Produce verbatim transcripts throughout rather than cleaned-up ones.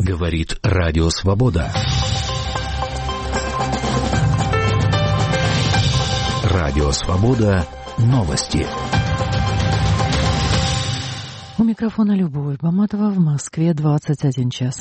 Говорит Радио Свобода. Радио Свобода. Новости. У микрофона Любовь Баматова, в Москве двадцать один час.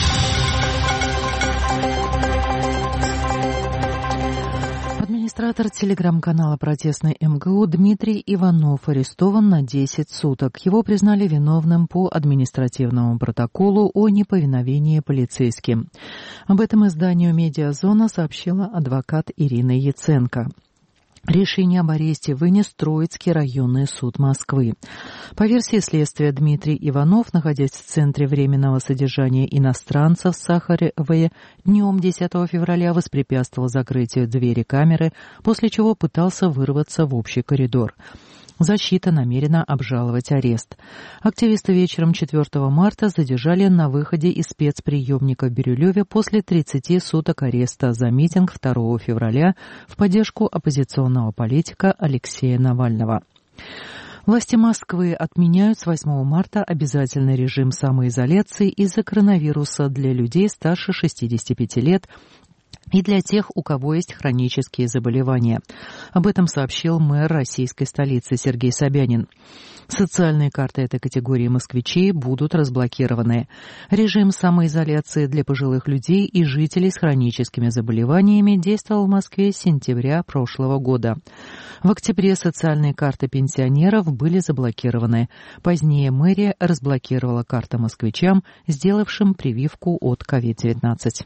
Администратор телеграм-канала протестной эм гэ у Дмитрий Иванов арестован на десять суток. Его признали виновным по административному протоколу о неповиновении полицейским. Об этом изданию «Медиазона» сообщила адвокат Ирина Яценко. Решение об аресте вынес Троицкий районный суд Москвы. По версии следствия, Дмитрий Иванов, находясь в Центре временного содержания иностранцев в Сахарове, днем десятого февраля воспрепятствовал закрытию двери камеры, после чего пытался вырваться в общий коридор. Защита намерена обжаловать арест. Активисты вечером четвёртого марта задержали на выходе из спецприемника в Бирюлеве после тридцати суток ареста за митинг второго февраля в поддержку оппозиционного политика Алексея Навального. Власти Москвы отменяют с восьмого марта обязательный режим самоизоляции из-за коронавируса для людей старше шестидесяти пяти лет и для тех, у кого есть хронические заболевания. Об этом сообщил мэр российской столицы Сергей Собянин. Социальные карты этой категории москвичей будут разблокированы. Режим самоизоляции для пожилых людей и жителей с хроническими заболеваниями действовал в Москве с сентября прошлого года. В октябре социальные карты пенсионеров были заблокированы. Позднее мэрия разблокировала карты москвичам, сделавшим прививку от ковид девятнадцать.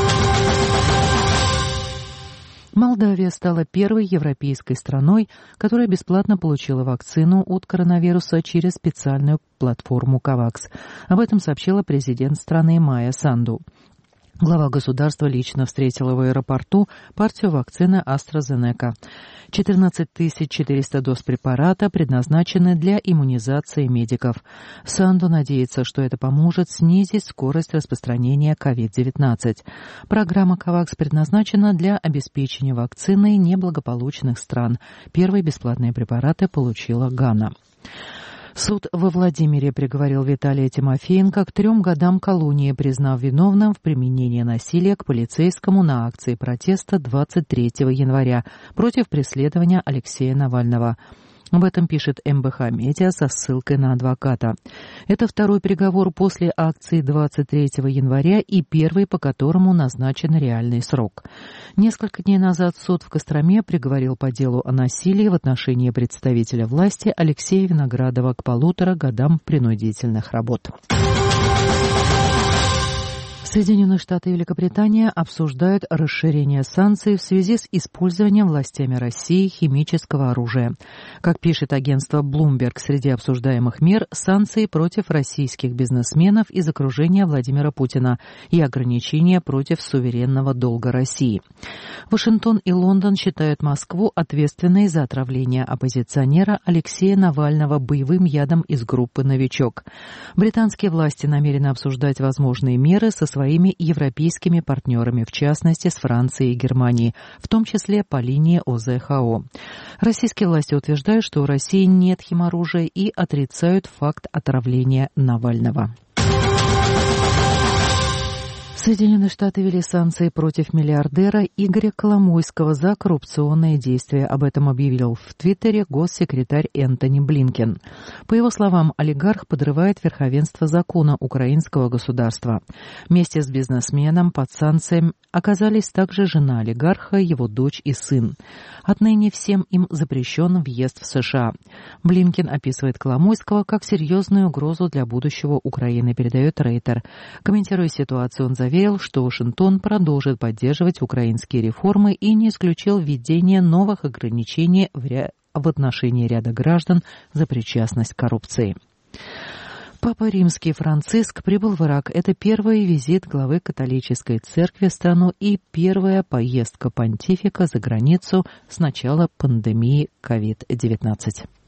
Молдавия стала первой европейской страной, которая бесплатно получила вакцину от коронавируса через специальную платформу КОВАКС. Об этом сообщила президент страны Майя Санду. Глава государства лично встретила в аэропорту партию вакцины AstraZeneca. четырнадцать тысяч четыреста доз препарата предназначены для иммунизации медиков. Санду надеется, что это поможет снизить скорость распространения ковид девятнадцать. Программа КОВАКС предназначена для обеспечения вакциной неблагополучных стран. Первые бесплатные препараты получила Гана. Суд во Владимире приговорил Виталия Тимофеенко к трем годам колонии, признав виновным в применении насилия к полицейскому на акции протеста двадцать третьего января против преследования Алексея Навального. Об этом пишет эм бэ ха Медиа со ссылкой на адвоката. Это второй приговор после акции двадцать третьего января и первый, по которому назначен реальный срок. Несколько дней назад суд в Костроме приговорил по делу о насилии в отношении представителя власти Алексея Виноградова к полутора годам принудительных работ. Соединенные Штаты и Великобритания обсуждают расширение санкций в связи с использованием властями России химического оружия. Как пишет агентство Bloomberg, среди обсуждаемых мер санкции против российских бизнесменов из окружения Владимира Путина и ограничения против суверенного долга России. Вашингтон и Лондон считают Москву ответственной за отравление оппозиционера Алексея Навального боевым ядом из группы «Новичок». Британские власти намерены обсуждать возможные меры со своими своими европейскими партнерами, в частности с Францией и Германией, в том числе по линии о зэ ха о. Российские власти утверждают, что у России нет химоружия и отрицают факт отравления Навального. Соединенные Штаты ввели санкции против миллиардера Игоря Коломойского за коррупционные действия. Об этом объявил в Твиттере госсекретарь Энтони Блинкен. По его словам, олигарх подрывает верховенство закона украинского государства. Вместе с бизнесменом под санкциями оказались также жена олигарха, его дочь и сын. Отныне всем им запрещен въезд в США. Блинкен описывает Коломойского как серьезную угрозу для будущего Украины, передает Рейтер. Комментируя ситуацию, он заверил, что Вашингтон продолжит поддерживать украинские реформы и не исключил введение новых ограничений в, ря... в отношении ряда граждан за причастность к коррупции. Папа Римский Франциск прибыл в Ирак. Это первый визит главы католической церкви в страну и первая поездка понтифика за границу с начала пандемии ковид девятнадцать.